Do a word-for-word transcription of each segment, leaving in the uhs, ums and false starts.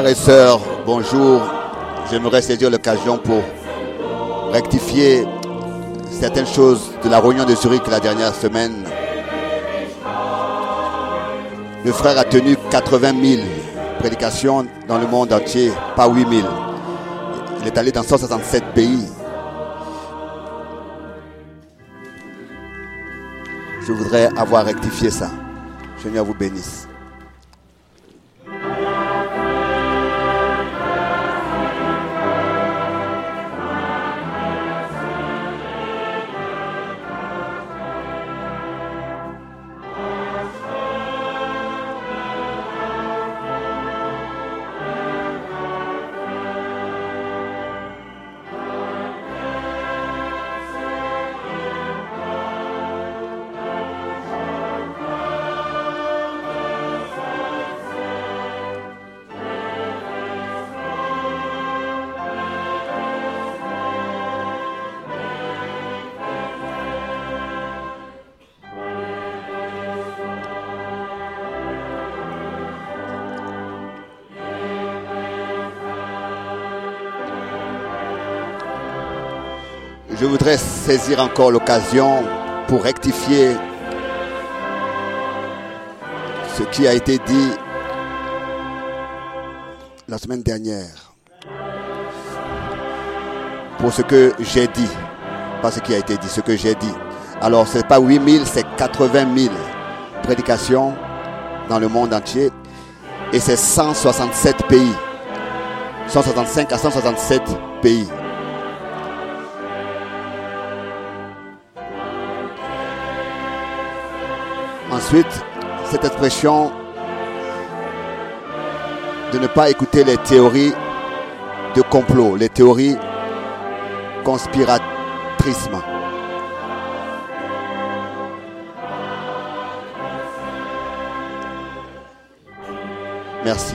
et sœurs, bonjour. J'aimerais saisir l'occasion pour rectifier certaines choses de la réunion de Zurich la dernière semaine. Le frère a tenu quatre-vingt mille prédications dans le monde entier, pas huit mille. Il est allé dans cent soixante-sept pays. Je voudrais avoir rectifié ça. Seigneur vous bénisse. Je voudrais saisir encore l'occasion pour rectifier ce qui a été dit la semaine dernière. Pour ce que j'ai dit, pas ce qui a été dit, ce que j'ai dit. Alors, ce n'est pas huit mille, c'est quatre-vingt mille prédications dans le monde entier. Et c'est cent soixante-sept pays. cent soixante-cinq à cent soixante-sept pays. Ensuite, cette expression de ne pas écouter les théories de complot, les théories conspiratrisme. Merci.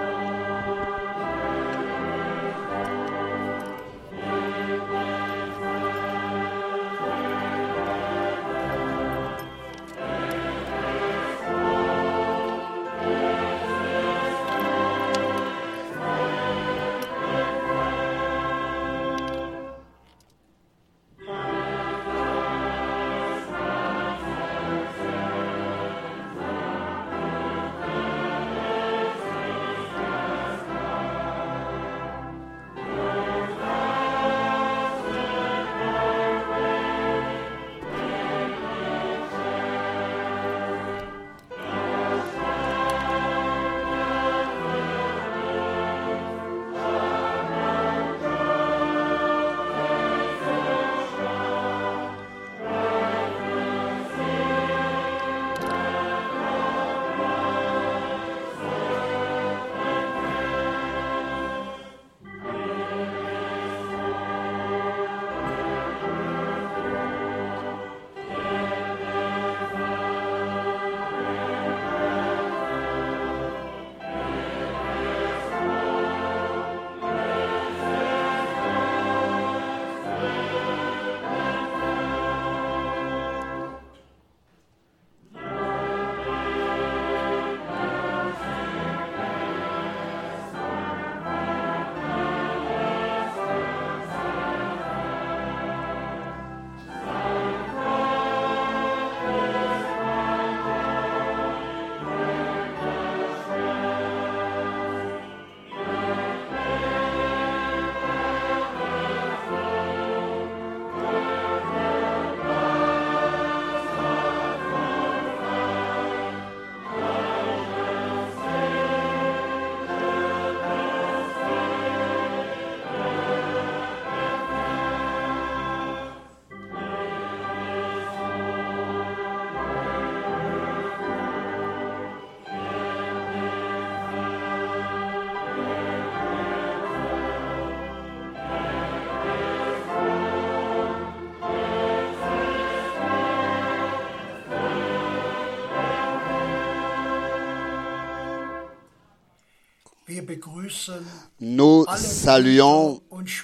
Nous saluons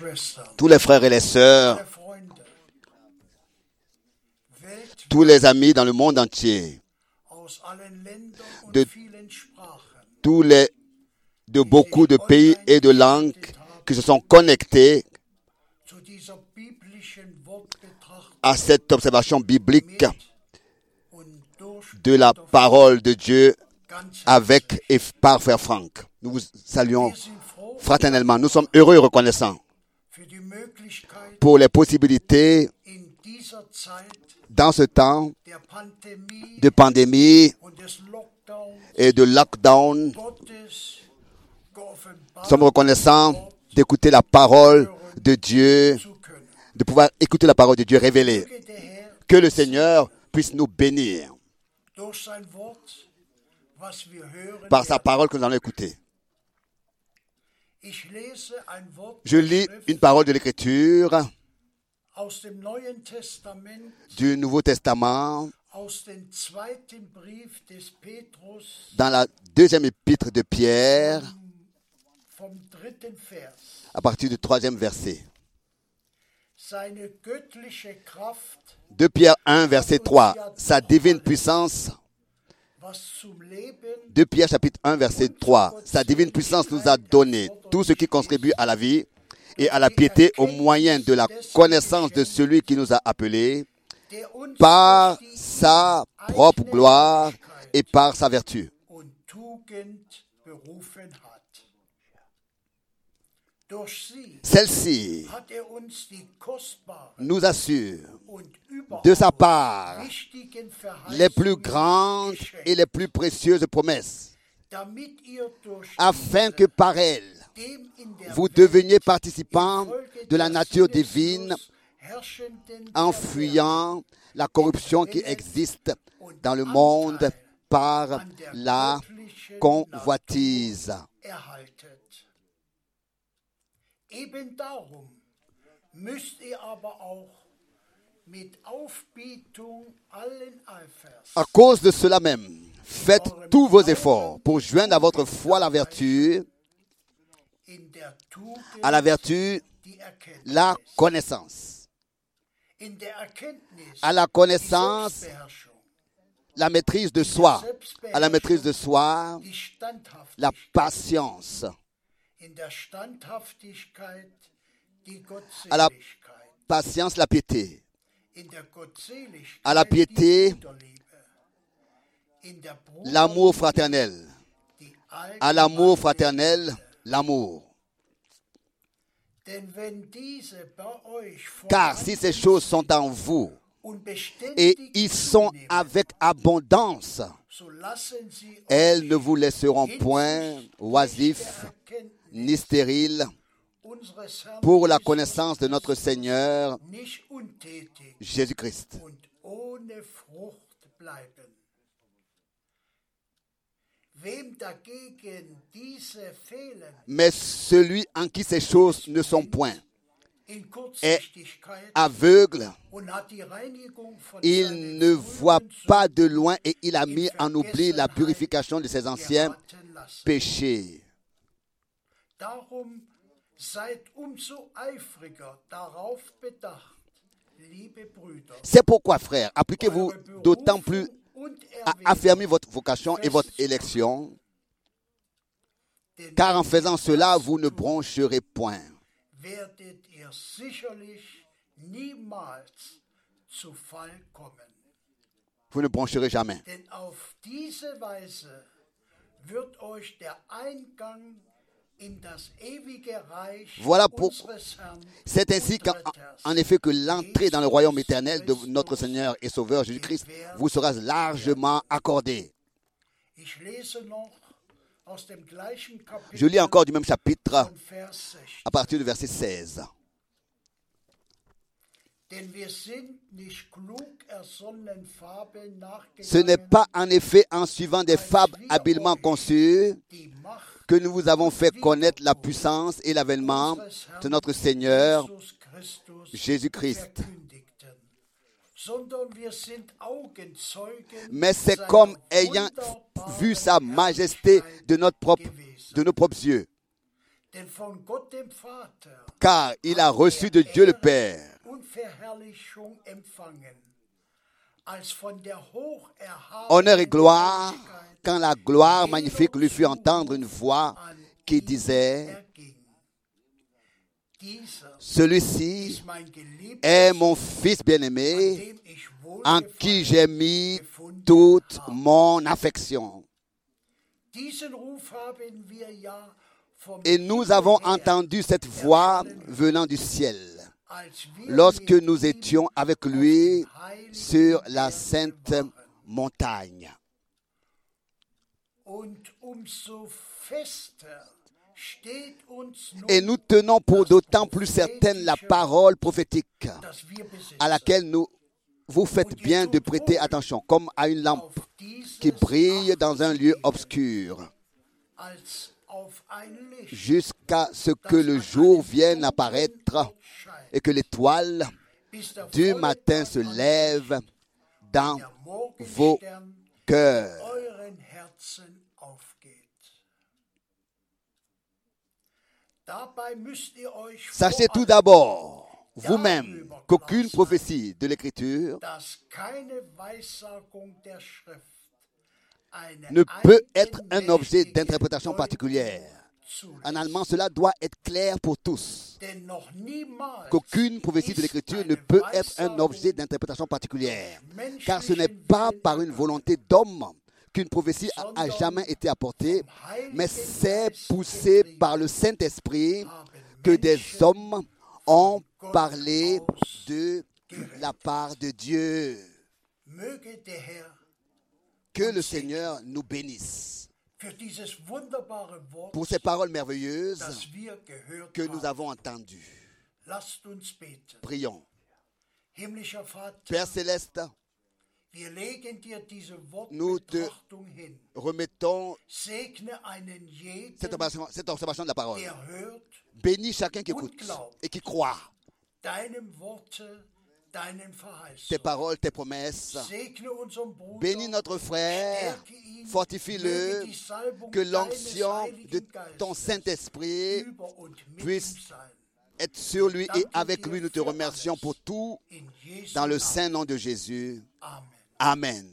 tous les frères et les sœurs, tous les amis dans le monde entier, de tous les, de beaucoup de pays et de langues qui se sont connectés à cette observation biblique de la parole de Dieu avec et par Frère Franck. Nous vous saluons fraternellement. Nous sommes heureux et reconnaissants pour les possibilités dans ce temps de pandémie et de lockdown. Nous sommes reconnaissants d'écouter la parole de Dieu, de pouvoir écouter la parole de Dieu révélée. Que le Seigneur puisse nous bénir par sa parole que nous allons écouter. Je lis une parole de l'Écriture du Nouveau Testament dans la deuxième épître de Pierre à partir du troisième verset. deux Pierre un, verset trois. Sa divine puissance. deux Pierre chapitre un, verset trois. Sa divine puissance nous a donné tout ce qui contribue à la vie et à la piété au moyen de la connaissance de celui qui nous a appelés par sa propre gloire et par sa vertu. Celle-ci nous assure de sa part les plus grandes et les plus précieuses promesses, afin que par elles, vous deveniez participants de la nature divine en fuyant la corruption qui existe dans le monde par la convoitise. Eben darum müsst ihr aber auch mit Aufbietung allen Eifers. À cause de cela même, faites tous vos efforts pour joindre à votre foi la vertu, à la vertu la connaissance, à la connaissance la maîtrise de soi, à la maîtrise de soi la patience, à la patience, la piété, à la piété, l'amour fraternel, à l'amour fraternel, l'amour. Car si ces choses sont en vous et ils sont avec abondance, elles ne vous laisseront point oisifs ni stériles pour la connaissance de notre Seigneur Jésus-Christ. Mais celui en qui ces choses ne sont point est aveugle, il ne voit pas de loin et il a mis en oubli la purification de ses anciens péchés. C'est pourquoi, frères, appliquez-vous d'autant plus à affermir votre vocation et votre élection, car en faisant cela, vous ne broncherez point. Vous ne broncherez jamais. Voilà pourquoi c'est ainsi qu'en en effet que l'entrée dans le royaume éternel de notre Seigneur et Sauveur Jésus-Christ vous sera largement accordée. Je lis encore du même chapitre à partir du verset seize. Ce n'est pas en effet en suivant des fables habilement conçues que nous vous avons fait connaître la puissance et l'avènement de notre Seigneur Jésus-Christ. Mais c'est comme ayant vu sa majesté de, notre propre, de nos propres yeux. Car il a reçu de Dieu le Père honneur et gloire, quand la gloire magnifique lui fit entendre une voix qui disait, erging. Dieser celui-ci ist mein Geliebter, est mon fils bien-aimé, dem ich en qui Wohlgefallen j'ai mis gefunden toute habe. mon affection. Diesen Ruf haben wir ja vom Et nous Himmel avons her, entendu cette voix venant du ciel, als wir lorsque mit nous ihm étions avec auf lui dem heiligen sur la Berg sainte waren. montagne. Und umso fester steht uns nun, Et nous tenons pour d'autant plus certaine la parole prophétique dass wir besitzen. à laquelle nous vous faites bien de prêter attention, comme à une lampe Auf dieses qui brille dans un lieu Acht obscur, als auf ein Licht, jusqu'à ce que le jour vienne apparaître et que l'étoile bis der du volle matin Tag se an lève dans der Morgenstern vos cœurs. euren Herzen aufgeht. Dabei müsst ihr euch Sachez vor tout allem, d'abord, vous-même, qu'aucune prophétie de l'Écriture dass keine Weissagung der Schrift eine ne peut être un objet eigenmächtige d'interprétation Deutung particulière. zulässt. En allemand, cela doit être clair pour tous. Denn noch niemals Qu'aucune prophétie de ist l'Écriture ne eine peut être un Weissagung objet d'interprétation particulière. menschlichen Car ce n'est pas Willen par une volonté d'homme qu'une prophétie a- a jamais été apportée, mais c'est poussé par le Saint-Esprit que des hommes ont parlé de la part de Dieu. Möge der Herr Que le Seigneur nous bénisse für dieses wunderbare Wort, pour ces paroles merveilleuses das wir gehört que nous haben. avons entendues. Lasst uns beten. Prions. Himmlischer Vater, Père céleste, wir legen dir diese Nous te- Wortbetrachtung hin. remettons Segne einen jeden, cette observation, cette observation de la parole. der hört, Bénis chacun qui écoute et qui croit deinem Worte, deinen tes Verheißungen. paroles, tes promesses. Segne unseren Bruder, Bénis notre frère, stärke ihn, fortifie-le, möge die Salbung que deines l'onction Heiligen de Geistes ton Saint-Esprit über und mit puisse ihm sein. être sur lui et avec lui. Nous te remercions pour tout In Jesu dans le Namen. saint nom de Jésus. Amen. Amen.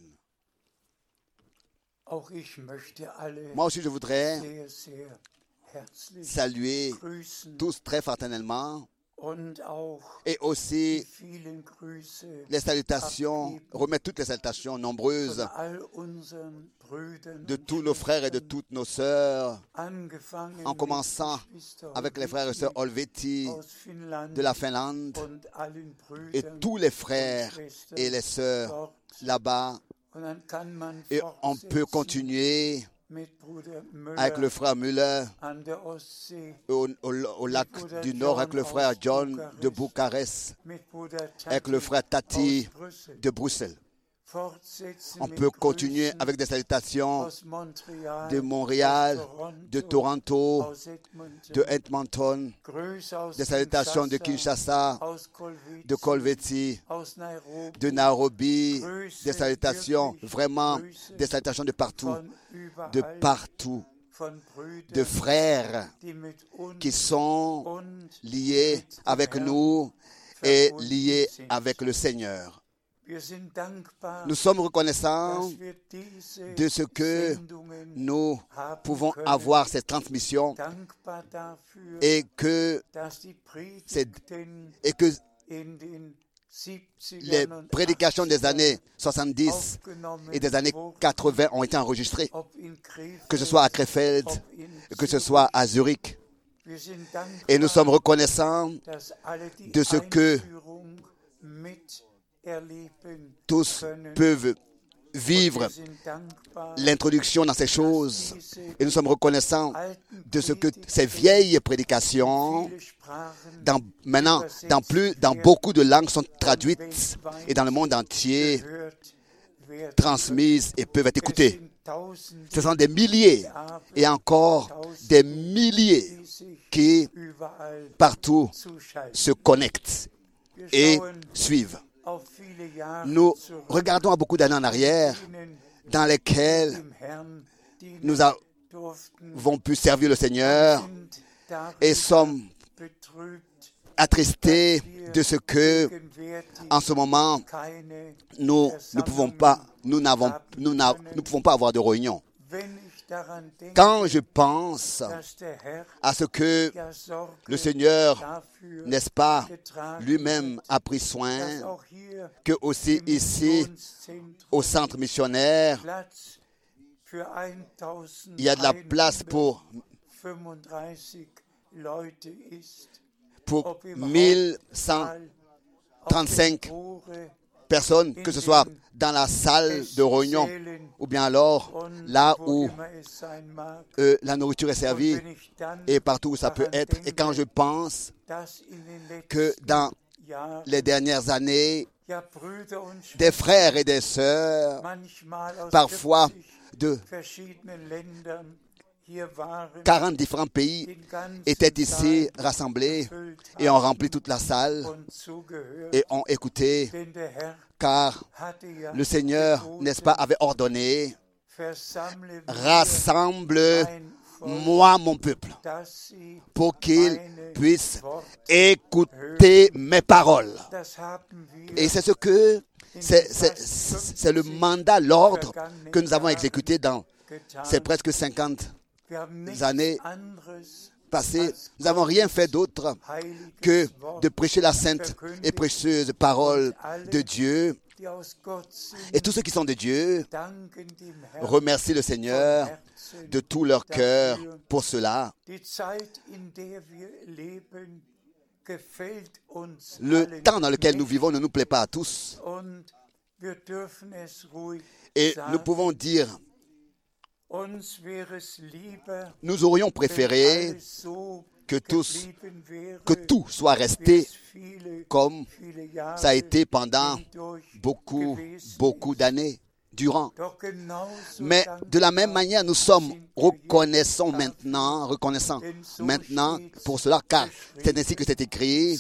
Auch ich möchte alle Moi aussi, je voudrais sehr, sehr herzlich saluer grüßen tous très fraternellement und auch et die aussi vielen Grüße les salutations, abgeben remettre toutes les salutations nombreuses von all unseren Brüdern de und tous nos frères et de Schwestern, toutes nos sœurs, angefangen en mit commençant Geschwister avec les frères et sœurs Olveti aus Finnland de la Finlande und allen et Brüdern tous les und frères Schwestern et les sœurs dort. là-bas. Und dann kann man Et on peut fortsetzen continuer mit Bruder Müller avec le frère Müller an der Ostsee, au, au- au lac du Nord, avec le frère John de Bucarest, mit Bruder avec le frère Tati aus Brüssel. de Bruxelles. Fortsetzen On mit peut continuer Grüßen avec des salutations aus Montreal, de Montréal, aus de Toronto, aus Edmonton, de Edmonton, Grüße aus des salutations de Kinshasa, aus Kolwezi, de Colveti, aus Nairobi, de Nairobi, des salutations, vraiment des salutations de partout, von überall, de partout, von de Brüdern, frères die mit uns qui sont und liés mit dem avec Herrn nous et verbunden liés sind. avec le Seigneur. Wir sind dankbar, Nous sommes reconnaissants dass wir diese de ce que Sendungen nous haben pouvons können. avoir cette transmission Dankbar dafür, et que, dass die c'est- Predigten et que in den siebzigern les und prédications des achtzigern années soixante-dix aufgenommen et des années wurden, quatre-vingts ont été enregistrées, ob in Krefeld, que ce soit à Krefeld, ob in que ce Zürich. soit à Zurich. Wir sind dankbar, Et nous sommes reconnaissants dass alle die de ce que Einführung miterleben tous können. peuvent Wir vivre sind dankbar, l'introduction dans ces choses. Et nous sommes reconnaissants alten de ce que Predigten ces vieilles prédications, viele Sprachen dans, maintenant, dans, plus, dans beaucoup de langues, sont traduites et dans le monde entier gehört werden. transmises et peuvent être Es écoutées. sind Tausende, Ce sont des milliers et encore des milliers die sich qui überall partout zuschalten. se connectent Wir et schauen suivent. auf viele Jahre Nous zurück, regardons à beaucoup d'années en arrière denen dans lesquelles dem Herrn dienen nous durften, avons pu servir le Seigneur sind darüber et sommes betrübt, attristés de ce que gegenwärtig en ce moment keine nous ne pouvons pas, nous n'avons, nous n'a- nous pouvons pas avoir de réunion. Wenn ich Quand je pense à ce que le Seigneur, n'est-ce pas, lui-même a pris soin, que aussi ici, au centre missionnaire, il y a de la place pour, pour mille cent trente-cinq personnes, que ce soit dans la salle de réunion ou bien alors là où euh, la nourriture est servie et partout où ça peut être. Et quand je pense que dans les dernières années, des frères et des sœurs, parfois de quarante différents pays, étaient ici rassemblés et ont rempli toute la salle et ont écouté, car le Seigneur, n'est-ce pas, avait ordonné, rassemble-moi mon peuple, pour qu'il puisse écouter mes paroles. Et c'est ce que, c'est, c'est, c'est le mandat, l'ordre que nous avons exécuté dans ces presque cinquante années passées. Nous n'avons rien fait d'autre que de prêcher la sainte et précieuse parole de Dieu. Et tous ceux qui sont de Dieu remercient le Seigneur de tout leur cœur pour cela. Le temps dans lequel nous vivons ne nous plaît pas à tous. Et nous pouvons dire, nous aurions préféré que, tous, que tout soit resté comme ça a été pendant beaucoup, beaucoup d'années durant. Mais de la même manière, nous sommes reconnaissants maintenant, reconnaissants maintenant pour cela, car c'est ainsi que c'est écrit.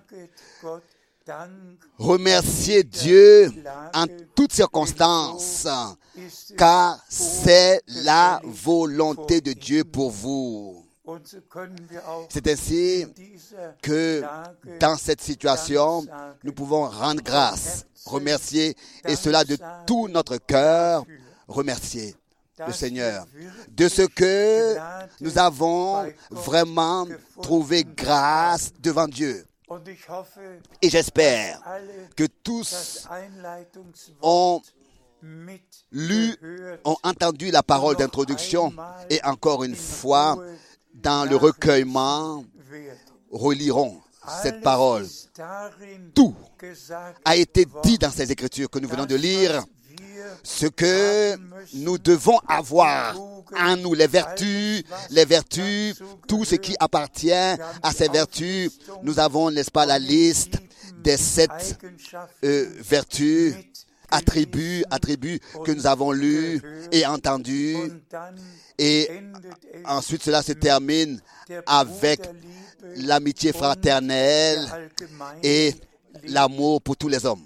Remerciez Dieu en toutes circonstances, car c'est la volonté de Dieu pour vous. C'est ainsi que dans cette situation, nous pouvons rendre grâce, remercier, et cela de tout notre cœur, remercier le Seigneur de ce que nous avons vraiment trouvé grâce devant Dieu. Et j'espère que tous ont lu, ont entendu la parole d'introduction et encore une fois, dans le recueillement, reliront cette parole. Tout a été dit dans ces Écritures que nous venons de lire. Ce que nous devons avoir en nous, les vertus, les vertus, tout ce qui appartient à ces vertus. Nous avons, n'est-ce pas, la liste des sept euh, vertus, attributs, attributs que nous avons lus et entendus. Et ensuite, cela se termine avec l'amitié fraternelle et l'amour pour tous les hommes.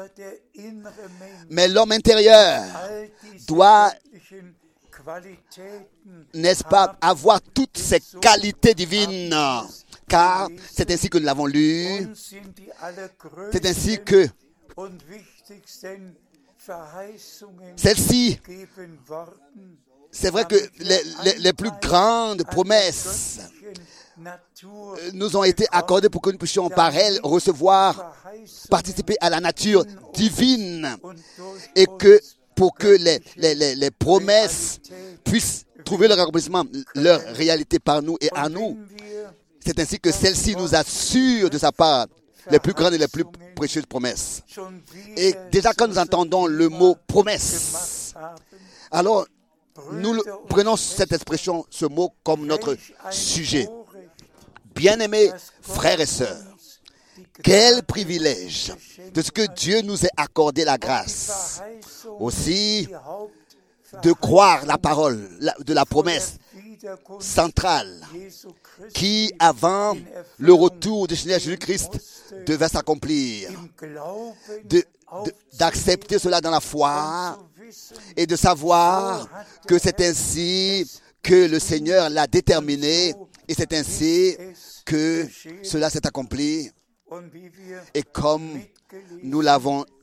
Mais l'homme intérieur doit, n'est-ce pas, avoir toutes ces qualités divines, car c'est ainsi que nous l'avons lu, c'est ainsi que celle-ci, c'est vrai que les, les, les plus grandes promesses nous ont été accordées pour que nous puissions par elles recevoir, participer à la nature divine et que pour que les, les, les, les promesses puissent trouver leur accomplissement, leur réalité par nous et à nous. C'est ainsi que celle-ci nous assure de sa part les plus grandes et les plus précieuses promesses. Et déjà quand nous entendons le mot promesse, alors nous prenons cette expression, ce mot comme notre sujet. Bien-aimés frères et sœurs, quel privilège de ce que Dieu nous ait accordé la grâce. Aussi, de croire la parole de la promesse centrale qui, avant le retour du Seigneur Jésus-Christ, devait s'accomplir. De, de, d'accepter cela dans la foi et de savoir que c'est ainsi que le Seigneur l'a déterminé et c'est ainsi que cela s'est accompli. Et comme nous l'avons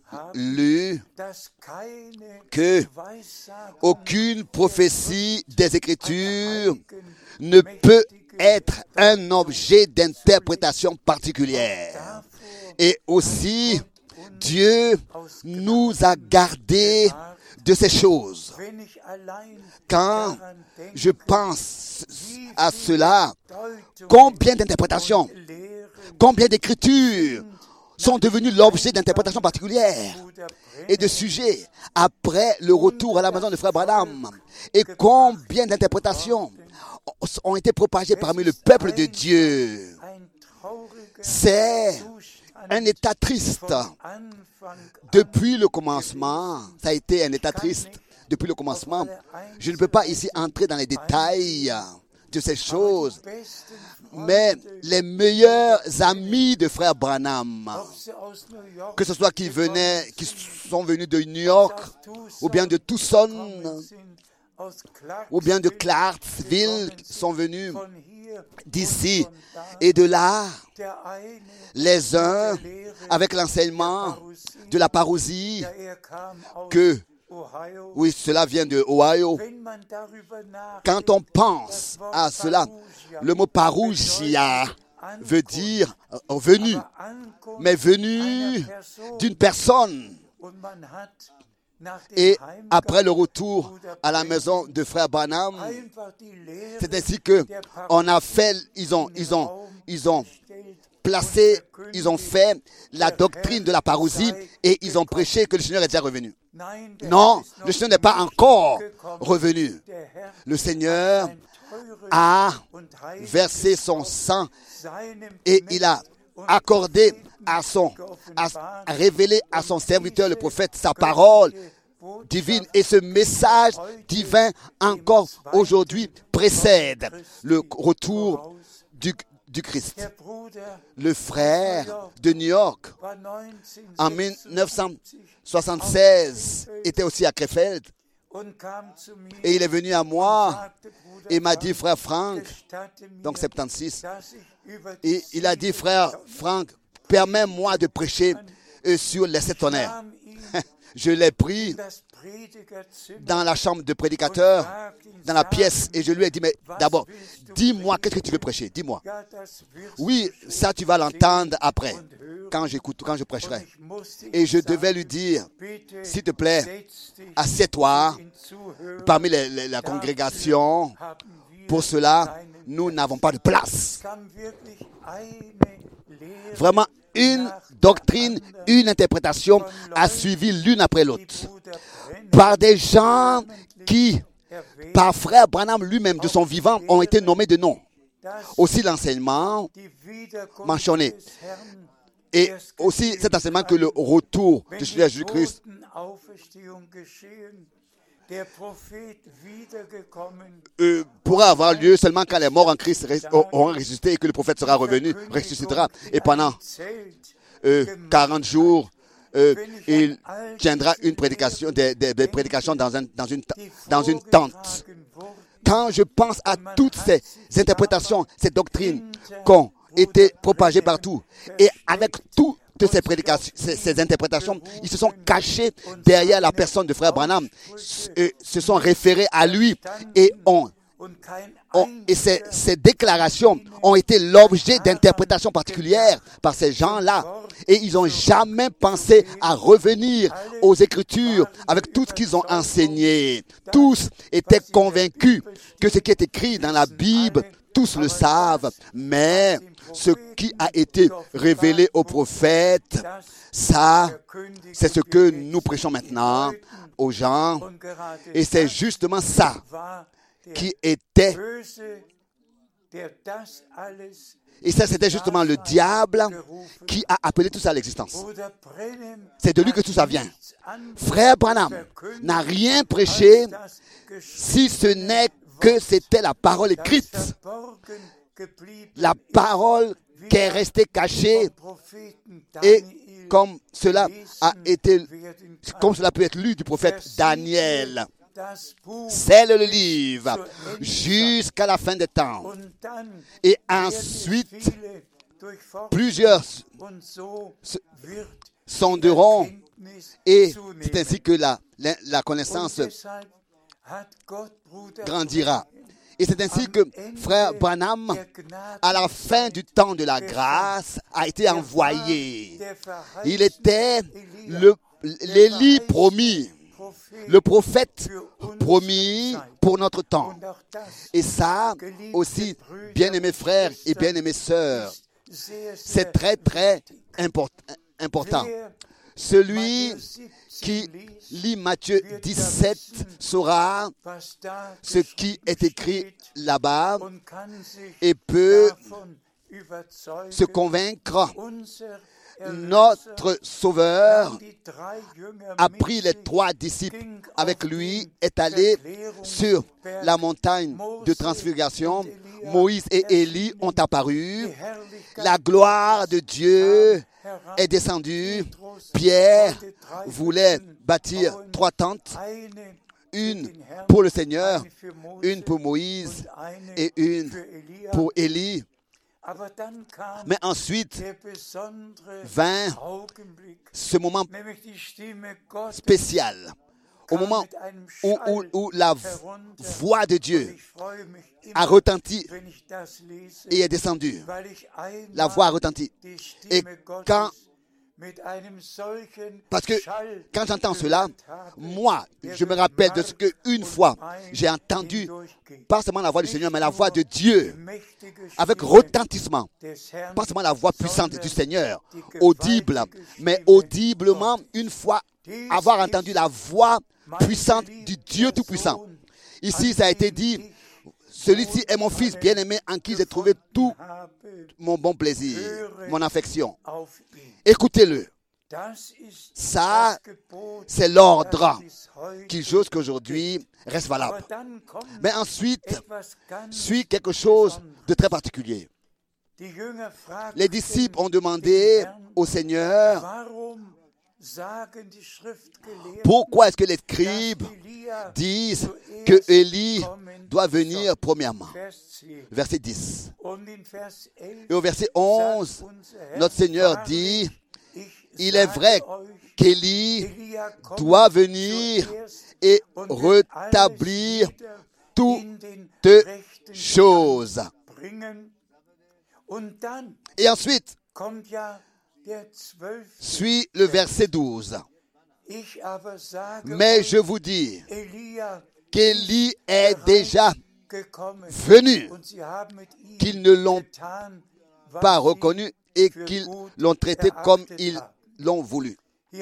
lu que aucune prophétie des Écritures ne peut être un objet d'interprétation particulière. Et aussi, Dieu nous a gardés de ces choses. Quand je pense à cela, combien d'interprétations, combien d'écritures sont devenues l'objet d'interprétations particulières et de sujets après le retour à la maison de Frère Branham. Et combien d'interprétations ont été propagées parmi le peuple de Dieu. C'est un état triste. Depuis le commencement, ça a été un état triste. Depuis le commencement, je ne peux pas ici entrer dans les détails de ces choses, mais les meilleurs amis de Frère Branham, que ce soit qui venaient, qui sont venus de New York, ou bien de Tucson, ou bien de Clarksville, sont venus d'ici et de là, les uns avec l'enseignement de la parousie, que oui, cela vient de Ohio. Quand on pense à cela, le mot parousia veut dire euh, venu, mais venu d'une personne. Et après le retour à la maison de Frère Branham, c'est ainsi que on a fait, ils ont, ils ont, ils ont placé, ils ont fait la doctrine de la parousie et ils ont prêché que le Seigneur est déjà revenu. Non, le Seigneur n'est pas encore revenu. Le Seigneur a versé son sang et il a accordé à son, a révélé à son serviteur le prophète sa parole divine. Et ce message divin encore aujourd'hui précède le retour du, du Christ. Le frère de New York en mille neuf cent soixante-seize était aussi à Krefeld et il est venu à moi et m'a dit, frère Frank, donc soixante-seize, et il a dit, frère Frank, permets-moi de prêcher sur les sept tonnerres. Je l'ai pris dans la chambre de prédicateur, dans la pièce, et je lui ai dit, mais d'abord, dis-moi, qu'est-ce que tu veux prêcher? Dis-moi. Oui, ça tu vas l'entendre après, quand j'écoute, quand je prêcherai. Et je devais lui dire, s'il te plaît, assieds-toi parmi les, les, la congrégation. Pour cela, nous n'avons pas de place. Vraiment, une doctrine, une interprétation a suivi l'une après l'autre. Par des gens qui, par Frère Branham lui-même de son vivant, ont été nommés de nom. Aussi l'enseignement mentionné. Et aussi cet enseignement que le retour de Jésus-Christ euh, pourra avoir lieu seulement quand les morts en Christ auront ressuscité et que le prophète sera revenu, ressuscitera. Et pendant euh, quarante jours, euh, il tiendra une prédication, des, des, des prédications dans, un, dans, une, dans une tente. Quand je pense à toutes ces interprétations, ces doctrines qui ont été propagées partout, et avec toutes ces prédications, ces, ces interprétations, ils se sont cachés derrière la personne de Frère Branham, se, se sont référés à lui et ont ont, et ces, ces déclarations ont été l'objet d'interprétations particulières par ces gens-là. Et ils n'ont jamais pensé à revenir aux Écritures avec tout ce qu'ils ont enseigné. Tous étaient convaincus que ce qui est écrit dans la Bible, tous le savent, mais ce qui a été révélé aux prophètes, ça, c'est ce que nous prêchons maintenant aux gens. Et c'est justement ça qui était, et ça c'était justement le diable qui a appelé tout ça à l'existence. C'est de lui que tout ça vient. Frère Branham n'a rien prêché si ce n'est que c'était la parole écrite, la parole qui est restée cachée, et comme cela a été, comme cela peut être lu du prophète Daniel. Scelle le livre jusqu'à la fin des temps. Et ensuite, plusieurs sonderont Et zunehmen. c'est ainsi que la, la, la connaissance Und deshalb hat Gott Bruder grandira. Branham Et c'est ainsi que frère Branham, à la fin du temps de la grâce, a été envoyé. Il était le, l'Élie promis, le prophète promis pour notre temps. Et ça aussi, bien-aimés frères et bien-aimées sœurs, c'est très très import, important. Celui qui lit Matthieu dix-sept saura ce qui est écrit là-bas et peut se convaincre. Notre Sauveur a pris les trois disciples avec lui, est allé sur la montagne de transfiguration. Moïse et Élie ont apparu. La gloire de Dieu est descendue. Pierre voulait bâtir trois tentes, une pour le Seigneur, une pour Moïse et une pour Élie. Mais ensuite vint ce moment spécial, au moment où, où, où la voix de Dieu a retenti et est descendue. La voix a retenti. Et quand Parce que quand j'entends cela, moi, je me rappelle de ce qu'une fois, j'ai entendu, pas seulement la voix du Seigneur, mais la voix de Dieu, avec retentissement. Pas seulement la voix puissante du Seigneur, audible, mais audiblement, une fois, avoir entendu la voix puissante du Dieu Tout-Puissant. Ici, ça a été dit, celui-ci est mon fils bien-aimé en qui j'ai trouvé tout mon bon plaisir, mon affection. Écoutez-le. Ça, c'est l'ordre qui jusqu'aujourd'hui reste valable. Mais ensuite, suit quelque chose de très particulier. Les disciples ont demandé au Seigneur, pourquoi est-ce que les scribes disent que Élie doit venir premièrement? Verset dix. Et au verset onze, notre Seigneur dit, il est vrai qu'Élie doit venir et rétablir toutes choses. Et ensuite, suit le verset douze. Mais je vous dis qu'Élie est déjà venu, qu'ils ne l'ont pas reconnu et qu'ils l'ont traité comme ils l'ont voulu.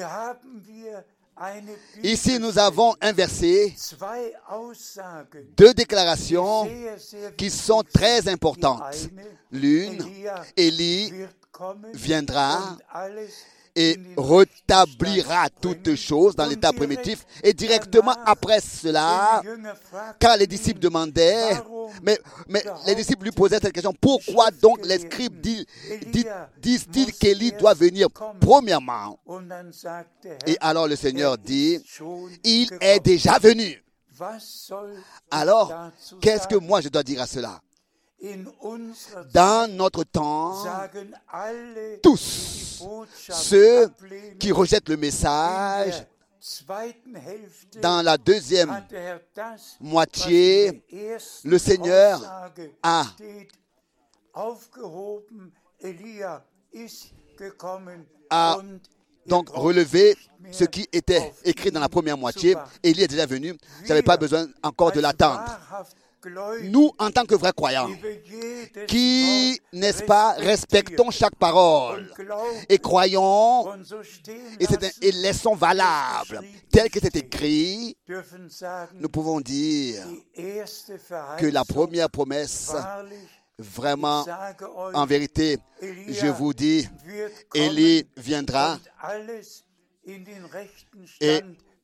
Ici, nous avons un verset, deux déclarations qui sont très importantes. L'une, Élie viendra et rétablira toutes choses dans l'état primitif. Et directement après cela, quand les disciples demandaient, mais, mais les disciples lui posaient cette question, pourquoi donc les scribes disent, disent-ils qu'Élie doit venir premièrement? Et alors le Seigneur dit, il est déjà venu. Alors, qu'est-ce que moi je dois dire à cela? Dans notre temps, tous ceux qui rejettent le message, dans la deuxième moitié, le Seigneur a a donc relevé ce qui était écrit dans la première moitié. Élie est déjà venu. Je n'avais pas besoin encore de l'attendre. Nous, en tant que vrais croyants, qui, n'est-ce pas, respectons chaque parole et croyons et, c'est un, et laissons valable tel que c'est écrit, nous pouvons dire que la première promesse, vraiment, en vérité, je vous dis, Élie viendra et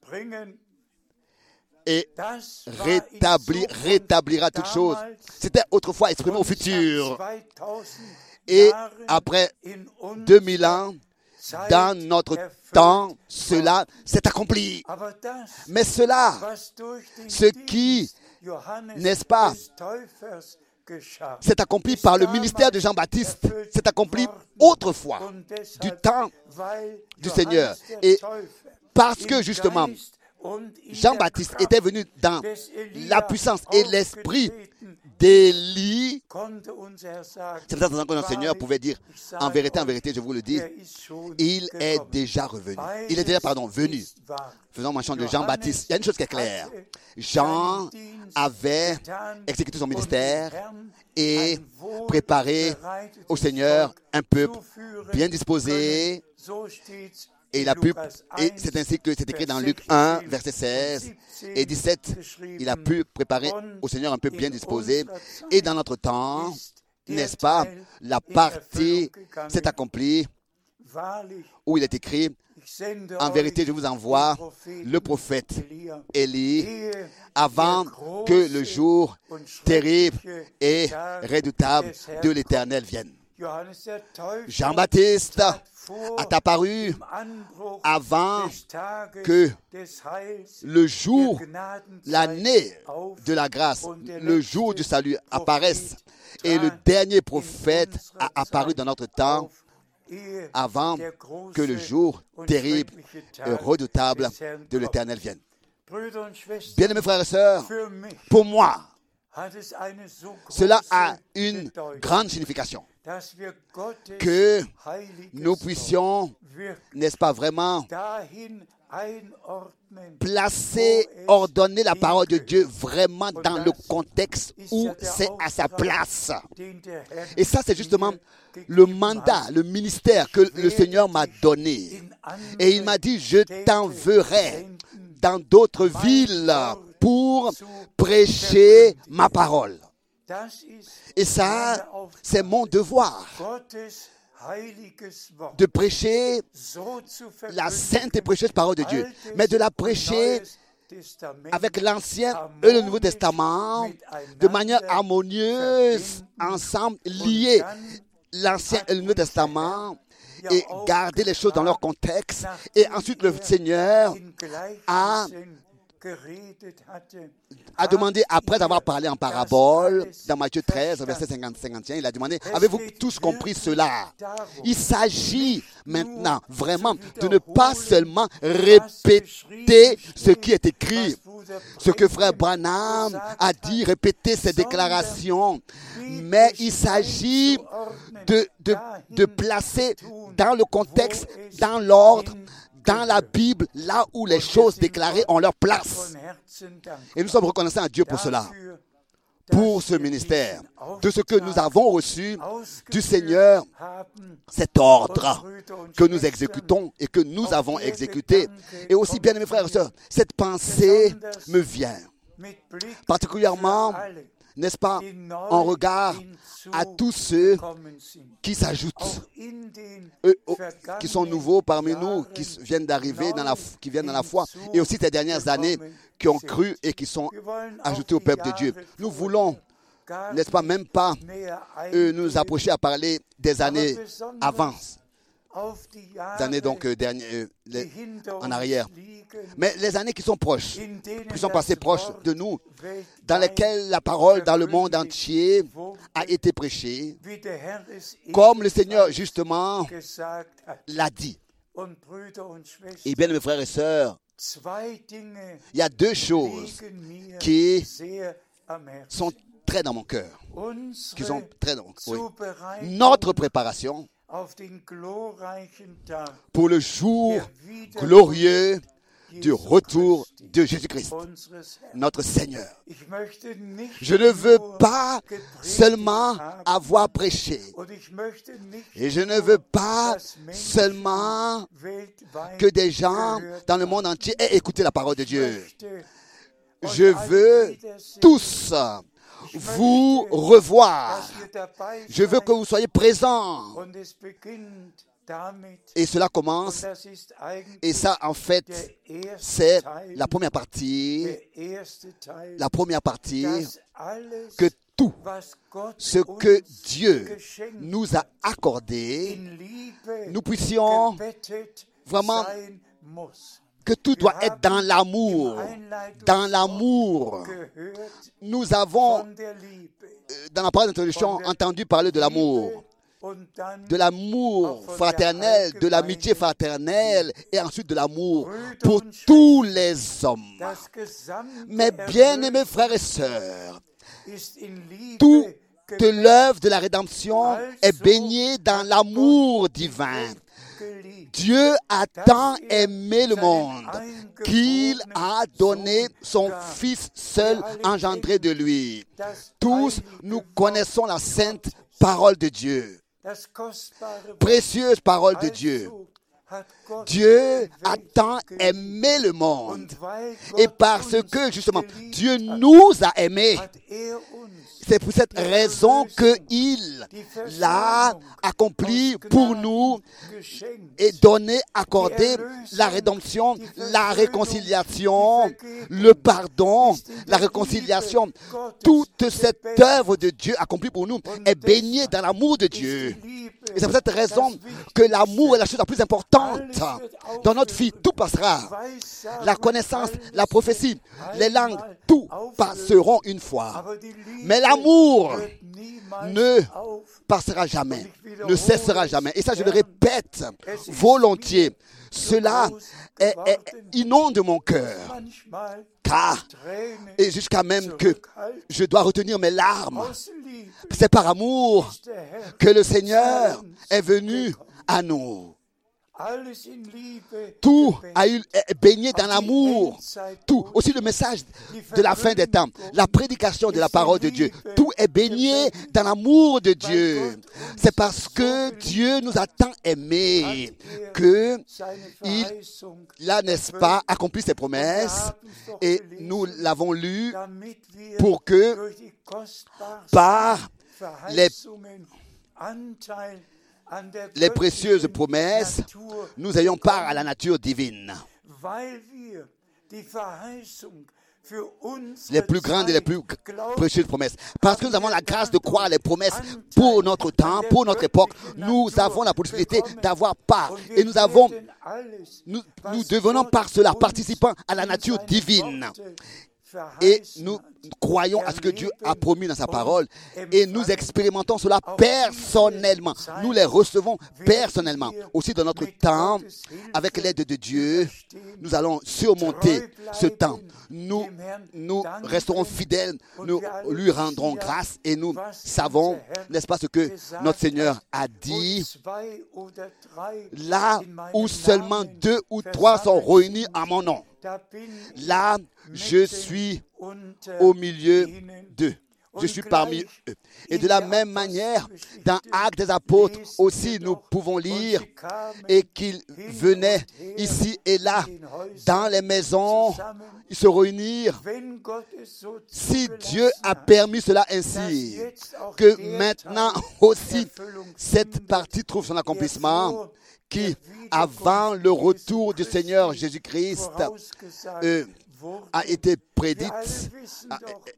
et rétablir, rétablira toutes choses. C'était autrefois exprimé au futur. Et après deux mille ans, dans notre temps, cela s'est accompli. Mais cela, ce qui, n'est-ce pas, s'est accompli par le ministère de Jean-Baptiste, s'est accompli autrefois, du temps du Seigneur. Et Parce que justement, Jean-Baptiste était venu dans la puissance et l'esprit d'Élie. C'est peut-être que notre Seigneur pouvait dire, en vérité, en vérité, je vous le dis, il est déjà revenu. Il est déjà, pardon, venu. Faisons mention de Jean-Baptiste. Il y a une chose qui est claire. Jean avait exécuté son ministère et préparé au Seigneur un peuple bien disposé. Et il a pu, et c'est ainsi que c'est écrit dans Luc un, verset seize et dix-sept. Il a pu préparer au Seigneur un peuple bien disposé. Et dans notre temps, n'est-ce pas, la partie s'est accomplie où il est écrit, en vérité, je vous envoie le prophète Élie avant que le jour terrible et redoutable de l'Éternel vienne. Jean-Baptiste a apparu avant que le jour, l'année de la grâce, le jour du salut apparaisse. Et le dernier prophète a apparu dans notre temps avant que le jour terrible et redoutable de l'Éternel vienne. Bien-aimés frères et sœurs, pour moi, cela a une grande signification. Que nous puissions, n'est-ce pas vraiment, placer, ordonner la parole de Dieu vraiment dans le contexte où c'est à sa place. Et ça, c'est justement le mandat, le ministère que le Seigneur m'a donné. Et il m'a dit, je t'enverrai dans d'autres villes pour prêcher ma parole. Et ça, c'est mon devoir de prêcher la sainte et précieuse parole de Dieu, mais de la prêcher avec l'Ancien et le Nouveau Testament de manière harmonieuse, ensemble, liés, l'Ancien et le Nouveau Testament, et garder les choses dans leur contexte. Et ensuite, le Seigneur a a demandé, après avoir parlé en parabole, dans Matthieu treize, verset cinquante, cinquante et un, il a demandé, avez-vous tous compris cela? Il s'agit maintenant vraiment de ne pas seulement répéter ce qui est écrit, ce que frère Branham a dit, répéter ses déclarations, mais il s'agit de, de, de placer dans le contexte, dans l'ordre, dans la Bible, là où les choses déclarées ont leur place. Et nous sommes reconnaissants à Dieu pour cela, pour ce ministère, de ce que nous avons reçu du Seigneur, cet ordre que nous exécutons et que nous avons exécuté. Et aussi, bien aimés frères et sœurs, cette pensée me vient, particulièrement, n'est-ce pas, en regard à tous ceux qui s'ajoutent, eux, qui sont nouveaux parmi nous, qui viennent d'arriver, dans la, qui viennent dans la foi, et aussi ces dernières années, qui ont cru et qui sont ajoutés au peuple de Dieu. Nous voulons, n'est-ce pas, même pas euh, nous approcher à parler des années avant, des années donc euh, dernières, euh, les, en arrière. Mais les années qui sont proches, qui sont passées proches de nous, dans lesquelles la parole dans le monde entier a été prêchée, comme le Seigneur justement l'a dit. Et bien mes frères et sœurs, il y a deux choses qui sont très dans mon cœur, qui sont très dans mon cœur. Oui. Notre préparation pour le jour glorieux du retour de Jésus-Christ, notre Seigneur. Je ne veux pas seulement avoir prêché, et je ne veux pas seulement que des gens dans le monde entier aient écouté la parole de Dieu. Je veux tous vous revoir. Je veux que vous soyez présents. Et cela commence, et ça en fait, c'est la première partie, la première partie, que tout ce que Dieu nous a accordé, nous puissions vraiment, que tout doit être dans l'amour, dans l'amour. Nous avons, dans la parole d'introduction, entendu parler de l'amour. de l'amour fraternel, de l'amitié fraternelle et ensuite de l'amour pour tous les hommes. Mes bien-aimés frères et sœurs, toute l'œuvre de la rédemption est baignée dans l'amour divin. Dieu a tant aimé le monde qu'il a donné son Fils seul engendré de lui. Tous nous connaissons la sainte parole de Dieu, précieuse parole de Dieu. Dieu a tant aimé le monde et parce que justement Dieu nous a aimés, c'est pour cette raison qu'il l'a accompli pour nous et donné, accordé la rédemption, la réconciliation, le pardon, la réconciliation. Toute cette œuvre de Dieu accomplie pour nous est baignée dans l'amour de Dieu. Et c'est pour cette raison que l'amour est la chose la plus importante dans notre vie. Tout passera. La connaissance, la prophétie, les langues, tout passeront une fois. Mais l'amour ne passera jamais, ne cessera jamais. Et ça, je le répète volontiers. Cela est, est, inonde mon cœur. Car, et jusqu'à même que je dois retenir mes larmes, c'est par amour que le Seigneur est venu à nous. Tout a eu est baigné dans l'amour. Tout, aussi le message de la fin des temps, la prédication de la parole de Dieu, tout est baigné dans l'amour de Dieu. C'est parce que Dieu nous a tant aimés que il a, n'est-ce pas, accompli ses promesses et nous l'avons lu pour que par les les précieuses promesses, nous ayons part à la nature divine. Les plus grandes et les plus précieuses promesses. Parce que nous avons la grâce de croire les promesses pour notre temps, pour notre époque, nous avons la possibilité d'avoir part. Et nous avons, nous, nous devenons par cela participants à la nature divine. Et nous croyons à ce que Dieu a promis dans sa parole et nous expérimentons cela personnellement. Nous les recevons personnellement. Aussi dans notre temps, avec l'aide de Dieu, nous allons surmonter ce temps. Nous, nous resterons fidèles, nous lui rendrons grâce et nous savons, n'est-ce pas, ce que notre Seigneur a dit. Là où seulement deux ou trois sont réunis en mon nom, là, je suis au milieu d'eux. Je suis parmi eux. Et de la même manière, dans Actes des Apôtres aussi, nous pouvons lire et qu'ils venaient ici et là, dans les maisons, ils se réunirent. Si Dieu a permis cela ainsi, que maintenant aussi, cette partie trouve son accomplissement, qui, avant le retour du Seigneur Jésus-Christ, euh, a été prédite, a,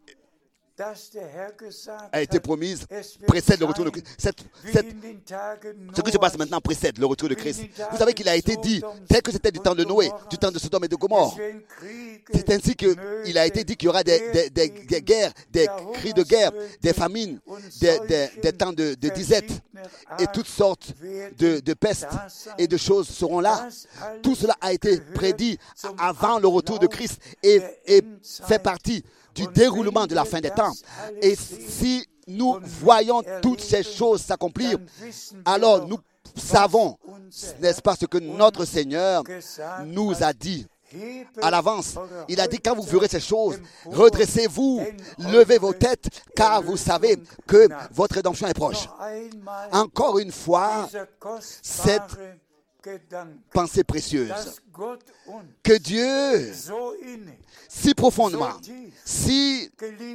a été promise, précède le retour de Christ. Cette, cette, ce qui se passe maintenant précède le retour de Christ. Vous savez qu'il a été dit, tel que c'était du temps de Noé, du temps de Sodome et de Gomorrhe. C'est ainsi qu'il a été dit qu'il y aura des, des, des, des guerres, des cris de guerre, des famines, des, des, des temps de, de disette et toutes sortes de, de pestes et de choses seront là. Tout cela a été prédit avant le retour de Christ et, et fait partie du déroulement de la fin des temps. Et si nous voyons toutes ces choses s'accomplir, alors nous savons, n'est-ce pas, ce que notre Seigneur nous a dit à l'avance. Il a dit, quand vous verrez ces choses, redressez-vous, levez vos têtes, car vous savez que votre rédemption est proche. Encore une fois, cette pensée précieuse que Dieu, si profondément, si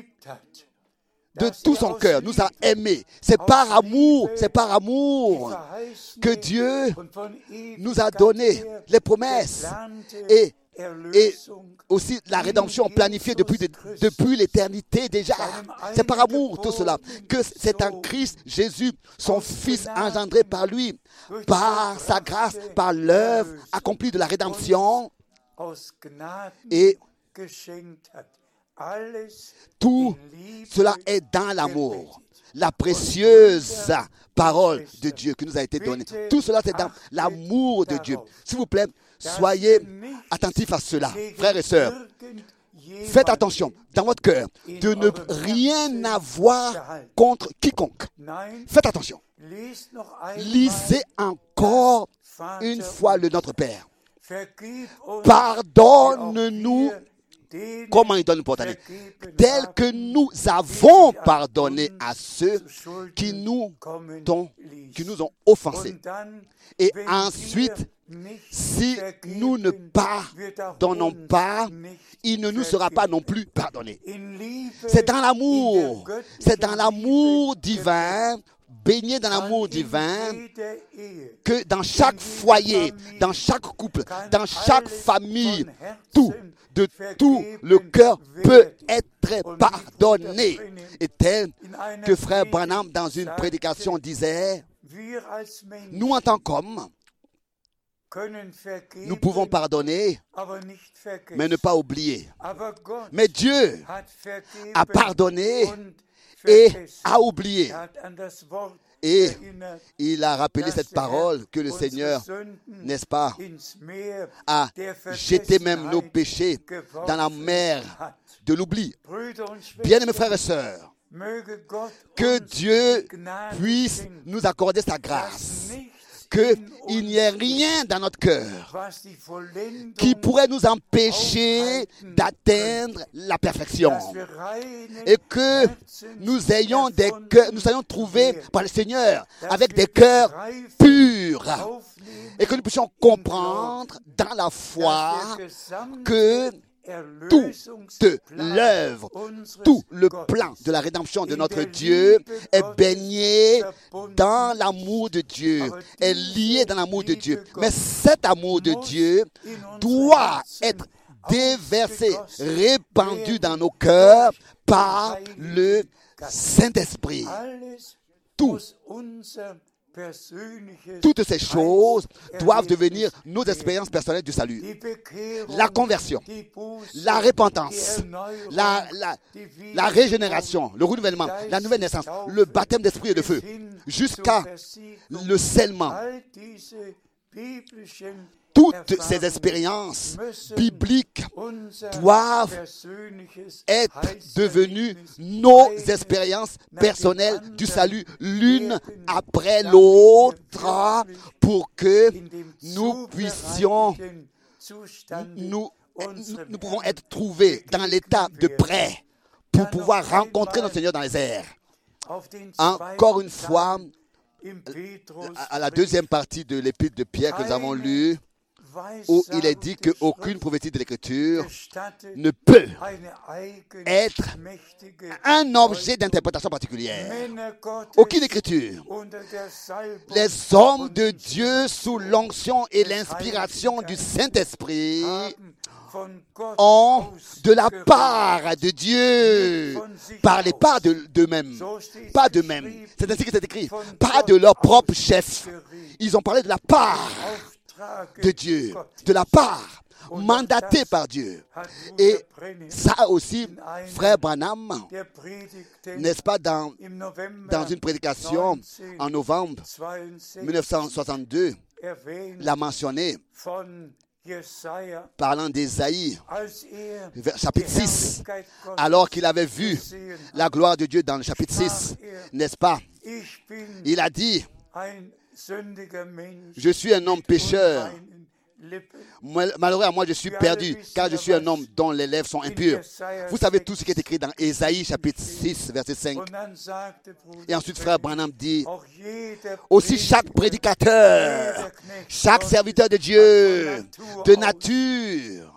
de tout son cœur, nous a aimés. C'est par amour, c'est par amour que Dieu nous a donné les promesses et, et aussi la rédemption planifiée depuis, de, depuis l'éternité déjà. C'est par amour tout cela, que c'est en Christ Jésus, son Fils engendré par lui, par sa grâce, par l'œuvre accomplie de la rédemption. Et tout cela est dans l'amour. la précieuse parole de Dieu qui nous a été donnée. Tout cela, c'est dans l'amour de Dieu. S'il vous plaît, soyez attentifs à cela, frères et sœurs. Faites attention dans votre cœur de ne rien avoir contre quiconque. Faites attention. Lisez encore une fois le Notre Père. Pardonne-nous. Comment il donne pour pardonner? Tel que nous avons pardonné à ceux qui nous ont, qui nous ont offensés. Et ensuite, si nous ne pardonnons pas, il ne nous sera pas non plus pardonné. C'est dans l'amour, c'est dans l'amour divin, baigné dans l'amour divin, que dans chaque foyer, dans chaque couple, dans chaque famille, tout, de tout le cœur peut être pardonné. Et tel que frère Branham, dans une prédication, disait, nous en tant qu'hommes, nous pouvons pardonner, mais ne pas oublier. Mais Dieu a pardonné et a oublié. Et il a rappelé cette parole que le Seigneur, n'est-ce pas, a jeté même nos péchés dans la mer de l'oubli. Bien-aimés frères et sœurs, que Dieu puisse nous accorder sa grâce, qu'il n'y ait rien dans notre cœur qui pourrait nous empêcher d'atteindre la perfection. Et que nous ayons des cœurs, nous soyons trouvés par le Seigneur avec des cœurs purs. Et que nous puissions comprendre dans la foi que toute l'œuvre, tout le plan de la rédemption de notre Dieu est baigné dans l'amour de Dieu, est lié dans l'amour de Dieu. Mais cet amour de Dieu doit être déversé, répandu dans nos cœurs par le Saint-Esprit. Tout Toutes ces choses doivent devenir nos expériences personnelles du salut. La conversion, la repentance, la, la, la régénération, le renouvellement, la nouvelle naissance, le baptême d'esprit et de feu, jusqu'à le scellement. Toutes ces expériences bibliques doivent être devenues nos expériences personnelles du salut, l'une après l'autre, pour que nous puissions, nous, nous pouvons être trouvés dans l'état de prêt pour pouvoir rencontrer notre Seigneur dans les airs. Encore une fois, à la deuxième partie de l'épître de Pierre que nous avons lue, où il est dit qu'aucune prophétie de l'Écriture ne peut être un objet d'interprétation particulière. Aucune Écriture. Les hommes de Dieu sous l'onction et l'inspiration du Saint-Esprit ont de la part de Dieu. Parlez pas de, d'eux-mêmes. Pas d'eux-mêmes. C'est ainsi que c'est écrit. Pas de leur propre chef. Ils ont parlé de la part de Dieu, de la part, mandaté par Dieu. Et ça aussi, frère Branham, n'est-ce pas, dans, dans une prédication en novembre dix-neuf cent soixante-deux, l'a mentionné, parlant d'Ésaïe, chapitre six, alors qu'il avait vu la gloire de Dieu dans le chapitre six, n'est-ce pas, il a dit, je suis un homme pécheur. Malheureux à moi, je suis perdu, car je suis un homme dont les lèvres sont impures. Vous savez tout ce qui est écrit dans Ésaïe, chapitre six, verset cinq. Et ensuite, frère Branham dit, aussi chaque prédicateur, chaque serviteur de Dieu, de nature,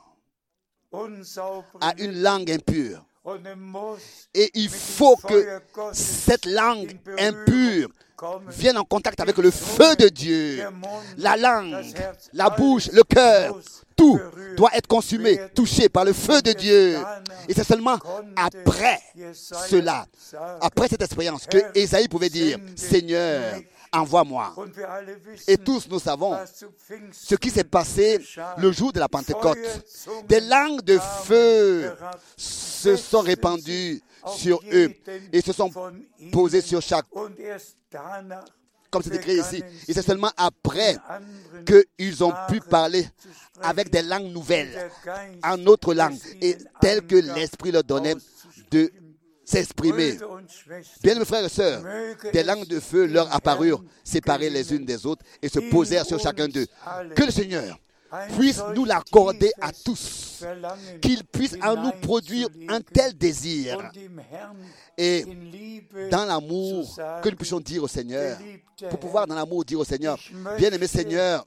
a une langue impure. Et il faut que cette langue impure vienne en contact avec le feu de Dieu. La langue, la bouche, le cœur, tout doit être consumé, touché par le feu de Dieu. Et c'est seulement après cela, après cette expérience, que Ésaïe pouvait dire, Seigneur, envoie-moi. Et tous nous savons ce qui s'est passé le jour de la Pentecôte. Des langues de feu se sont répandues sur eux et se sont posés sur chaque, comme c'est écrit ici. Et c'est seulement après qu'ils ont pu parler avec des langues nouvelles, en autre langue, et telles que l'Esprit leur donnait de s'exprimer. Bien, mes frères et sœurs, des langues de feu leur apparurent, séparées les unes des autres, et se posèrent sur chacun d'eux. Que le Seigneur puisse nous l'accorder à tous, qu'il puisse en nous produire un tel désir, et dans l'amour, que nous puissions dire au Seigneur, pour pouvoir dans l'amour dire au Seigneur, bien-aimé Seigneur,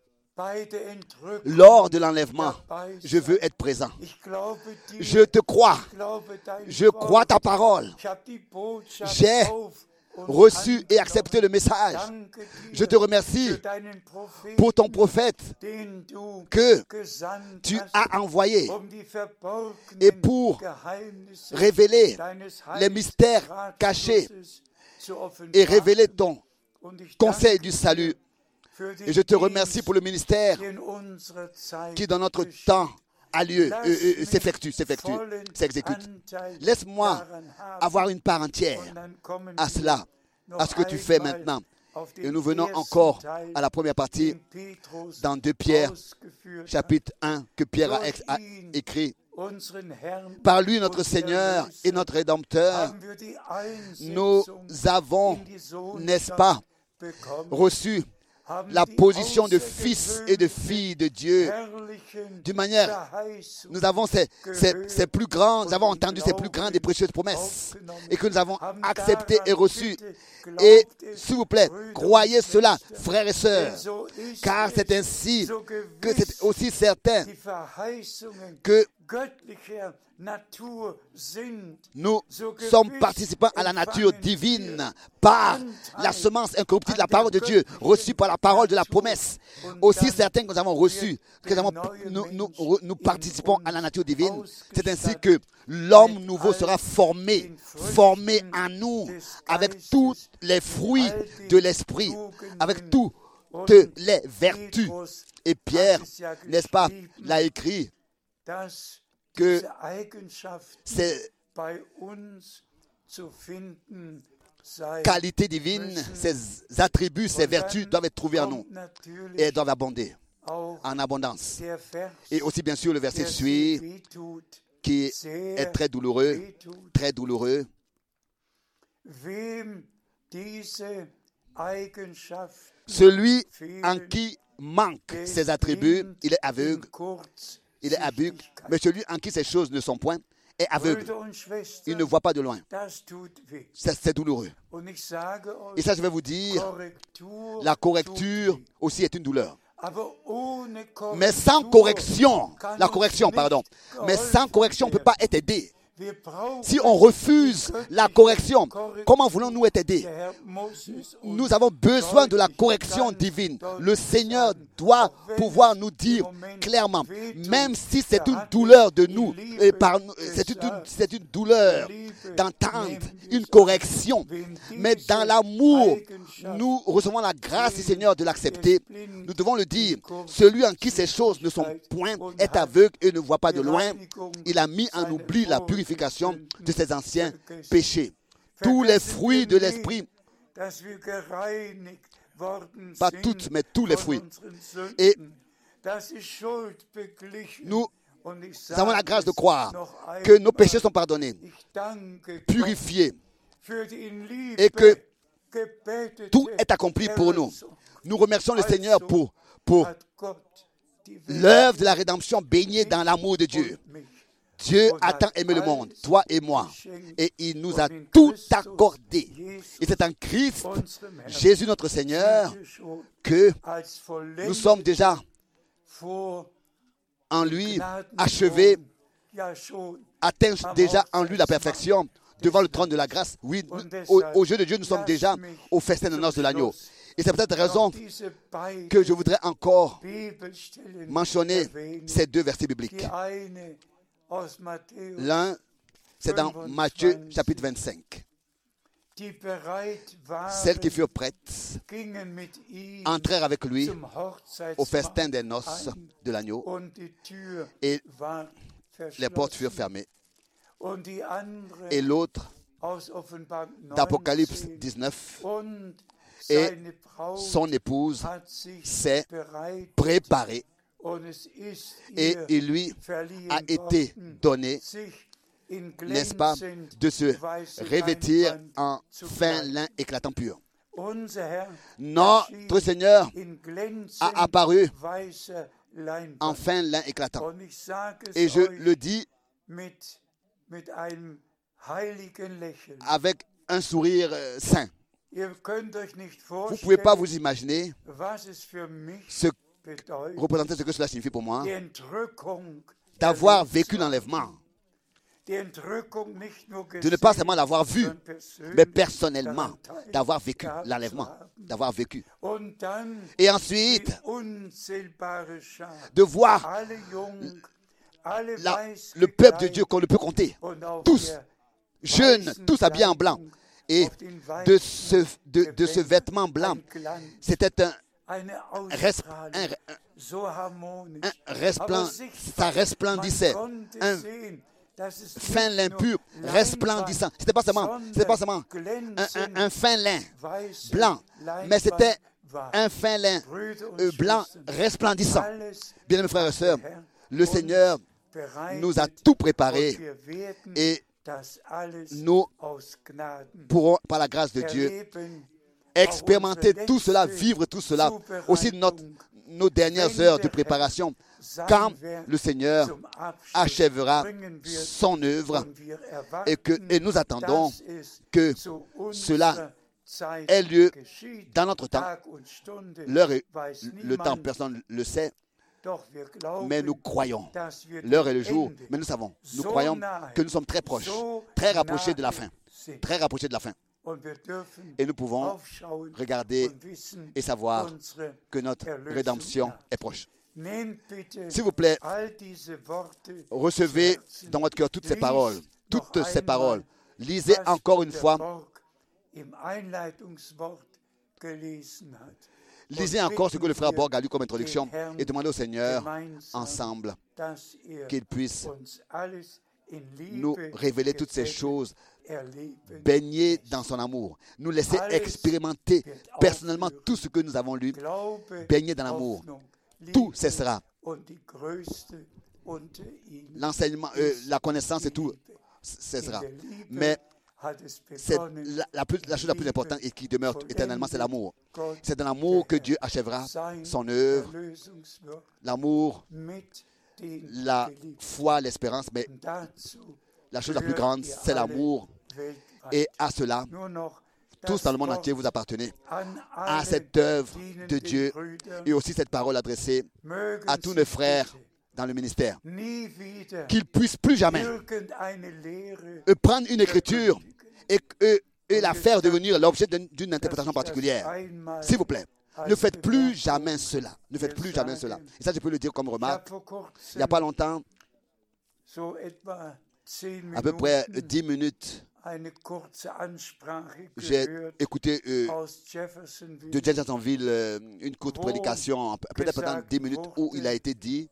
lors de l'enlèvement, je veux être présent. Je te crois. Je crois ta parole. J'ai reçu et accepté le message. Je te remercie pour ton prophète que tu as envoyé et pour révéler les mystères cachés et révéler ton conseil du salut. Et je te remercie pour le ministère qui dans notre temps a lieu, euh, euh, s'effectue, s'effectue, s'exécute. Laisse-moi avoir une part entière à cela, à ce que tu fais maintenant. Et nous venons encore à la première partie dans deux Pierre, chapitre un, que Pierre a, a écrit. Par lui, notre Seigneur et notre Rédempteur, nous avons, n'est-ce pas, reçu la position de fils et de filles de Dieu. D'une manière, nous avons ces, ces, ces plus grands, nous avons entendu ces plus grandes et précieuses promesses et que nous avons acceptées et reçues. Et s'il vous plaît, croyez cela, frères et sœurs, car c'est ainsi que c'est aussi certain que nous sommes participants à la nature divine par la semence incorruptible de la parole de Dieu, reçue par la parole de la promesse. Aussi certain que nous avons reçu, que nous, avons, nous, nous, nous participons à la nature divine, c'est ainsi que l'homme nouveau sera formé, formé en nous, avec tous les fruits de l'esprit, avec toutes les vertus. Et Pierre, n'est-ce pas, l'a écrit, que ces qualités divines, ces attributs, ces vertus doivent être trouvés en nous et doivent abonder en abondance. Et aussi bien sûr le verset suit qui est très douloureux, très douloureux. Celui en qui manquent ces attributs, il est aveugle. Il est aveugle, mais celui en qui ces choses ne sont point est aveugle. Il ne voit pas de loin. C'est, c'est douloureux. Et ça, je vais vous dire, la correcture aussi est une douleur. Mais sans correction, la correction, pardon, mais sans correction, on ne peut pas être aidé. Si on refuse la correction, comment voulons-nous être aidés? Nous avons besoin de la correction divine. Le Seigneur doit pouvoir nous dire clairement, même si c'est une douleur de nous, et par, c'est, une, c'est une douleur d'entendre une correction, mais dans l'amour, nous recevons la grâce du Seigneur de l'accepter. Nous devons le dire, celui en qui ces choses ne sont point est aveugle et ne voit pas de loin. Il a mis en oubli la purification de ses anciens péchés. Tous les fruits de l'esprit, pas toutes, mais tous les fruits. Et nous avons la grâce de croire que nos péchés sont pardonnés, purifiés, et que tout est accompli pour nous. Nous remercions le Seigneur pour, pour l'œuvre de la rédemption baignée dans l'amour de Dieu. Dieu a tant aimé le monde, toi et moi, et il nous a tout accordé. Et c'est en Christ, Jésus notre Seigneur, que nous sommes déjà en lui achevés, atteints déjà en lui la perfection, devant le trône de la grâce. Oui, au, au jeu de Dieu, nous sommes déjà au festin de noces de l'agneau. Et c'est peut-être la raison que je voudrais encore mentionner ces deux versets bibliques. L'un, c'est dans Matthieu chapitre vingt-cinq. Celles qui furent prêtes entrèrent avec lui au festin des noces de l'agneau et les portes furent fermées. und die andere et l'autre aus Offenbarung d'Apocalypse neunzehn. dix-neuf. Und Et seine Braut son épouse hat sich s'est bereit préparée und es ist et ihr il lui verliehen a été worden, donné, sich in n'est-ce pas, glänzend de se weiße revêtir Leinwand en zu fin kleiden. lin éclatant pur. Unser Herr Notre erschien Seigneur in glänzend a apparu weißer Leinwand. en fin lin éclatant. Und ich sage es Et je euch le dis mit, mit einem heiligen Lächeln. avec un sourire euh, saint. Ihr könnt euch nicht Vous ne pouvez pas vorstellen, vous imaginer was es für mich ce, bedeutet, représenter ce que cela signifie pour moi, die Entrückung d'avoir erlebt vécu zu haben. l'enlèvement. Die Entrückung nicht nur De ne pas gesehen, seulement l'avoir vu, sondern persönlich mais personnellement, daran d'avoir vécu teilgehabt zu l'enlèvement, haben. d'avoir vécu. Und dann Et die ensuite, unzählbare Schar, de voir alle jung, alle la- weiß le peuple de gekleidet Dieu qu'on ne peut compter, und auf tous, der jeunes, weißen tous habillés en blanc. Kleidung, Et auf den de weißen ce, de, de ce Gewändern vêtement blanc, ein Glanz, c'était un, eine res- Ausstrahlung, un- so harmonisch. un resplend- Aber sichtbar, ça resplendissait. man konnte Un sehen, dass es fin nicht lin nur pur, Leinwand, resplendissant. C'était pas seulement, c'était pas seulement sondern un, un- glänzend un fin lin weiße blanc, Leinwand mais c'était war. un fin lin Brüder und euh, blanc Schwestern, resplendissant. alles Bien aimés frères et sœurs, Herr le uns Seigneur bereitet nous a tout und préparé wir werden et das alles nous aus Gnaden pourrons, par la grâce de Dieu, erleben. expérimenter tout cela, vivre tout cela, aussi notre, nos dernières heures de préparation, quand le Seigneur achèvera son œuvre et, que, et nous attendons que cela ait lieu dans notre temps. L'heure et le temps, personne ne le sait, mais nous croyons. L'heure et le jour, mais nous savons, nous croyons que nous sommes très proches, très rapprochés de la fin, très rapprochés de la fin. Et nous pouvons regarder et savoir que notre rédemption est proche. S'il vous plaît, recevez dans votre cœur toutes ces paroles, toutes ces paroles. Lisez encore une fois, lisez encore ce que le frère Borg a lu comme introduction et demandez au Seigneur ensemble qu'il puisse nous révéler toutes ces choses, baigner dans son amour, nous laisser expérimenter personnellement tout ce que nous avons lu, baigner dans l'amour. Tout cessera. L'enseignement, euh, la connaissance et tout cessera. Mais c'est la, la, plus, la chose la plus importante et qui demeure éternellement, c'est l'amour. C'est dans l'amour que Dieu achèvera son œuvre. L'amour, la foi, l'espérance, mais la chose la plus grande, c'est l'amour. Et à cela, tous dans le monde entier, vous appartenez à cette œuvre de Dieu et aussi cette parole adressée à tous nos frères dans le ministère. Qu'ils ne puissent plus jamais prendre une écriture et, et, et la faire devenir l'objet d'une interprétation particulière. S'il vous plaît, ne faites plus jamais cela. Ne faites plus jamais cela. Et ça, je peux le dire comme remarque. Il n'y a pas longtemps, à peu près dix minutes, j'ai écouté euh, de Jeffersonville euh, une courte prédication, peut-être pendant dix minutes, où il a été dit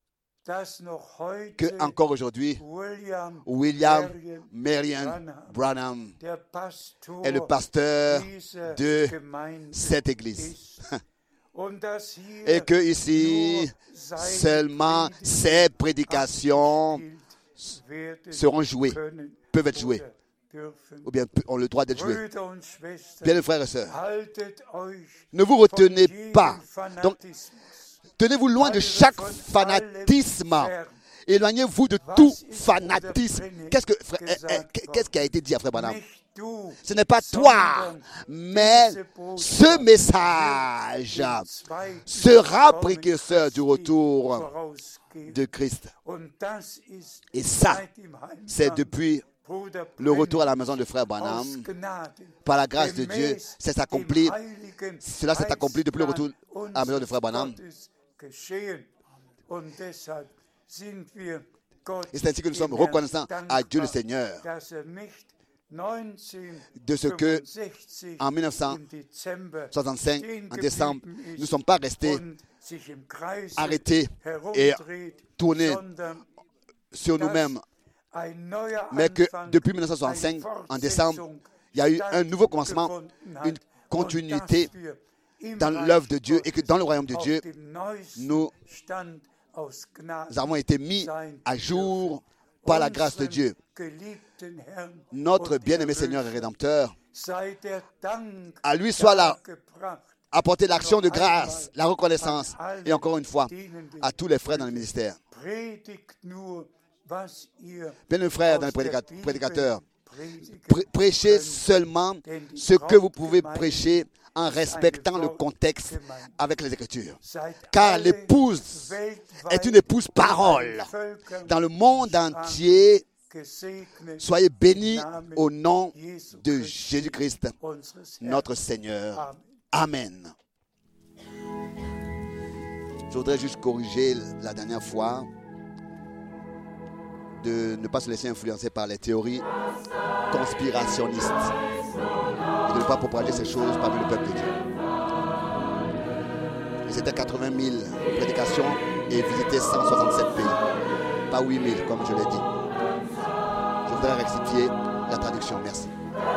que encore aujourd'hui, William Marion Branham est le pasteur de cette église. Et que ici, seulement ses prédications seront jouées, peuvent être jouées, ou bien ont le droit d'être jouées. Bien, les frères et sœurs, ne vous retenez pas. Donc, tenez-vous loin de chaque fanatisme. Éloignez-vous de tout fanatisme. Qu'est-ce, que, qu'est-ce qui a été dit à Frère Branham? Ce n'est pas toi, mais ce message sera précurseur du retour de Christ. Et ça, c'est depuis le retour à la maison de Frère Branham. Par la grâce de Dieu, c'est accompli. Cela s'est accompli depuis le retour à la maison de Frère Branham. Et c'est ainsi que nous sommes reconnaissants à Dieu le Seigneur de ce que, en mille neuf cent soixante-cinq, en décembre, nous ne sommes pas restés arrêtés et tournés sur nous-mêmes mais que depuis mille neuf cent soixante-cinq, en décembre, il y a eu un nouveau commencement, une continuité dans l'œuvre de Dieu et que dans le royaume de Dieu, nous avons été mis à jour par la grâce de Dieu. Notre bien-aimé Seigneur et Rédempteur, à lui soit la apporter l'action de grâce, la reconnaissance et encore une fois à tous les frères dans le ministère. Bien les frères dans les prédicateurs, prêchez seulement ce que vous pouvez prêcher en respectant le contexte avec les Écritures. Car l'épouse est une épouse parole. Dans le monde entier, soyez bénis au nom de Jésus-Christ, notre Seigneur. Amen. Je voudrais juste corriger la dernière fois de ne pas se laisser influencer par les théories conspirationnistes et de ne pas propager ces choses parmi le peuple de Dieu. C'était quatre-vingt mille prédications et visiter cent soixante-sept pays, pas huit mille comme je l'ai dit. Je voudrais rectifier la traduction. Merci.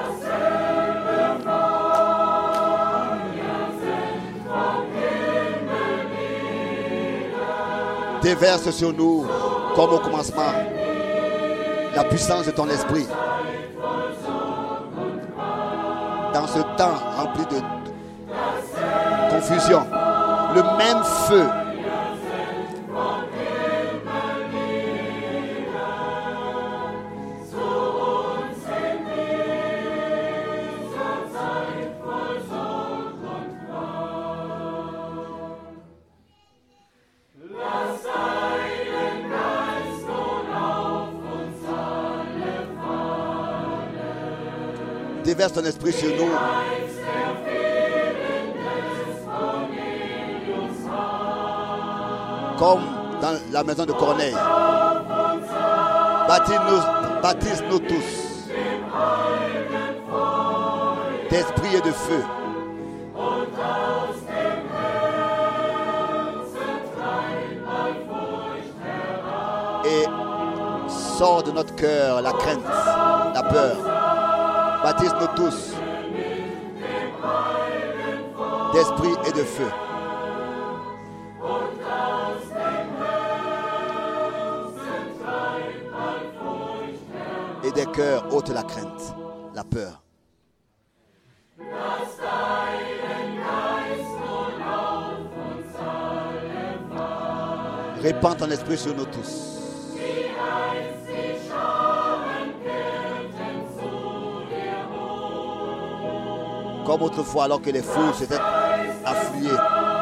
Déverse sur nous, comme au commencement, la puissance de ton esprit. Dans ce temps rempli de confusion, le même feu déverse ton esprit sur nous. Comme dans la maison de Corneille. Baptise-nous, baptise-nous tous d'esprit et de feu. Et sort de notre cœur la crainte, la peur. Baptise-nous tous d'esprit et de feu. Et des cœurs ôte la crainte, la peur. Répands ton esprit sur nous tous. Comme autrefois, alors que les foules s'étaient affluées.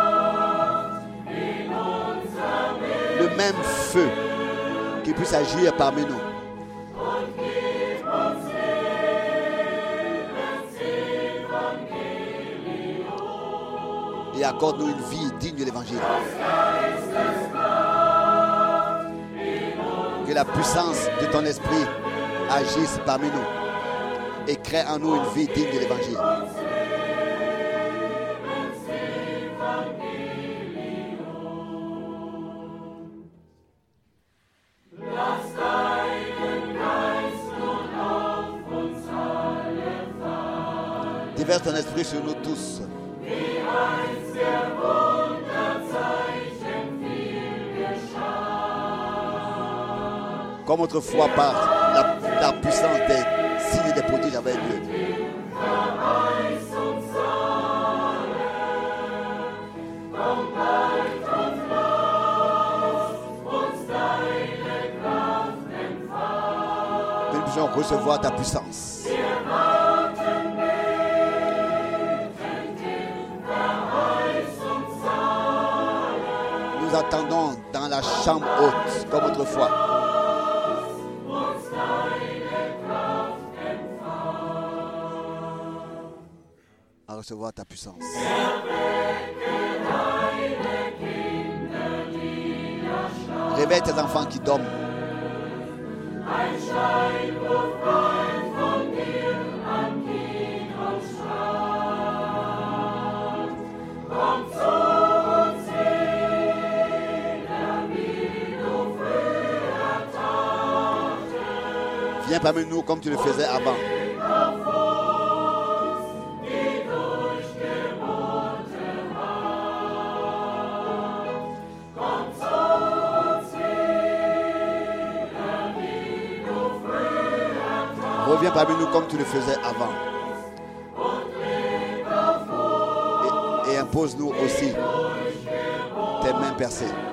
Le même feu qui puisse agir parmi nous. Et accorde-nous une vie digne de l'Évangile. Que la puissance de ton esprit agisse parmi nous et crée en nous une vie digne de l'Évangile. Déverse ton esprit sur nous tous. Comme autrefois par la, la puissance des signes et des prodiges avait lieu. Que nous puissions recevoir ta puissance. Nous attendons dans la chambre haute, comme autrefois. À recevoir ta puissance. Réveille tes enfants qui dorment. Viens parmi nous comme tu le faisais avant. Reviens parmi nous comme tu le faisais avant. Et, et impose-nous aussi tes mains percées.